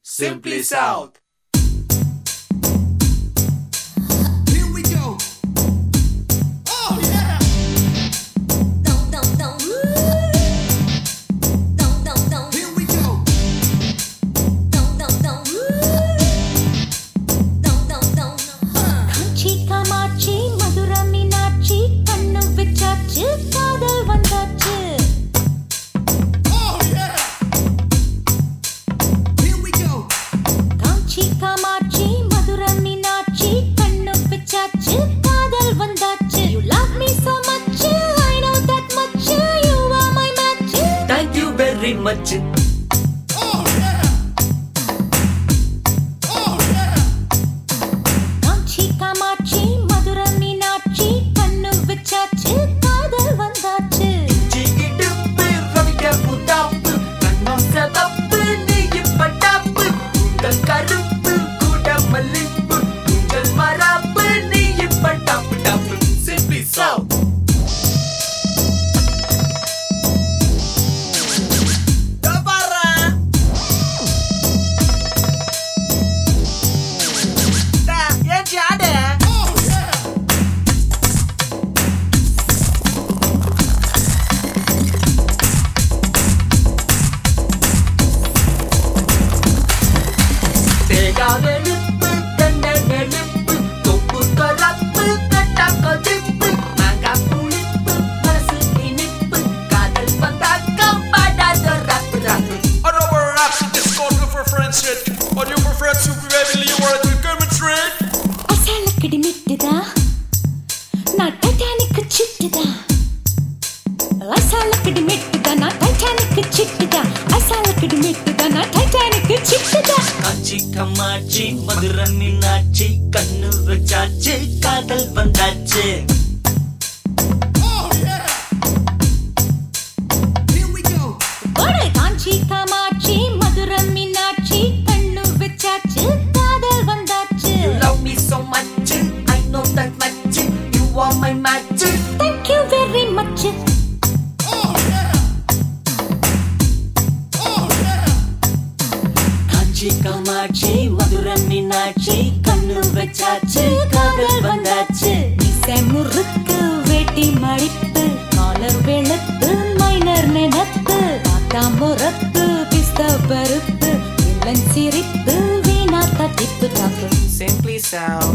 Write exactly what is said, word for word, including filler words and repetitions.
Simply South. Here we go. Oh yeah. Don't, don't, don't. Don't, don't, don't. Here we go. Don't, don't, don't. Don't, don't, don't. காஞ்சி காமாட்சி மதுரை மீனாட்சி கண்ணு வச்சாச்சு காதல் வந்தாச்சு. Oh yeah. Here we go. காஞ்சி காமாட்சி மதுரை மீனாட்சி கண்ணு வச்சாச்சு காதல் வந்தாச்சு. You love me so much, I know that much, you are my match. Thank you very much. Oh yeah. Oh yeah. காஞ்சி காமாட்சி மதுரை மீனாட்சி கண்ணு வச்சாச்சு காதல் வந்தாச்சு. இடுப்பு ரவிக்க புதாப்பு கண்ணம் செவப்பு நீயும் பட்டாப்பு உங்கள் கருப்பு கூட மல்லிப்பு உங்கள் மராப்பு நீயும் பட்டாப்பு டாப்பு. Simply South. Oh yeah. தேகாவெளுப்பு தென்னெழுப்பு தொப்பு கலப்பு கட்டா கதிப்பு மாங்கா புளிப்பு மனசு இனிப்பு காதல் வந்தாக்க பாடாத ரப்பு ரப்பு. I know we're rap this called good for friendship. Or you prefer to be baby you want to come and trade? அசாலக்கடி மிட்டுதா நான் டைட்டானிக் சிட்டுதா. அசாலக்கடி மிட்டுதா நான் டைட்டானிக் சிட்டுதா. அசாலக்கடி மிட்டுதா நான் டைட்டானிக் சிட்டுதா. காஞ்சி காமாட்சி மதுரை மீனாட்சி கண்ணு வச்சாச்சு காதல் வந்தாச்சு. Oh yeah. Here we go. ஒரு காஞ்சி காமாட்சி மதுரை மீனாட்சி கண்ணு வச்சாச்சு காதல் வந்தாச்சு. You love me so much, I know that much, you are my match. Thank you very much. Oh yeah. Oh yeah. காஞ்சி காமாட்சி மதுரை மீனாட்சி கண்ணு வச்சாச்சு காதல் வந்தாச்சு. மீசை முறுக்கு வேட்டி மடிப்பு காலர் வெளுத்து மைனர் நினைப்பு பாத்தா முறப்பு பிஸ்த பருப்பு வில்லன் சிரிப்பு வீணா தட்டிப்பு தாப்பு. Simply South.